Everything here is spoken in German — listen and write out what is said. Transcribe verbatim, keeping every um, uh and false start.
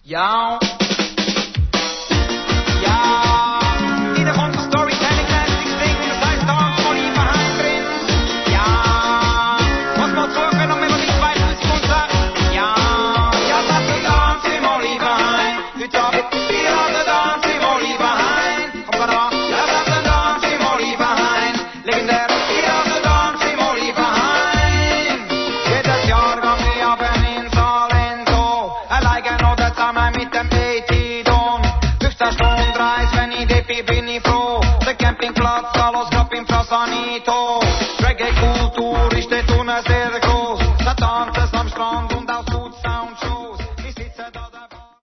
Ja. Ja. Ieder komt de storytelling lastig ding. Das heißt, da haben wir lieber Hand drin. Ja. Was man zurück, wenn man immer nicht weiß, was man sagt. Ja. Ja, das ist da haben wir mal lieber Hand. Heute Abend, wir haben da haben wir mal lieber Hand. Kommt da da. Ja, das ist da haben wir mal lieber Hand. Legendär. Wir haben da haben wir mal lieber Hand. Jedes Jahr gehen wir aber in Salento. Alleine noch das zusammen mit dem Petidon. fünfzehn Stunden Reis, wenn ich deppi bin ich froh. Der Campingplatz, alles grad im Frasanito. Reggae-Kultur ist dort unten sehr groß. Da tanzen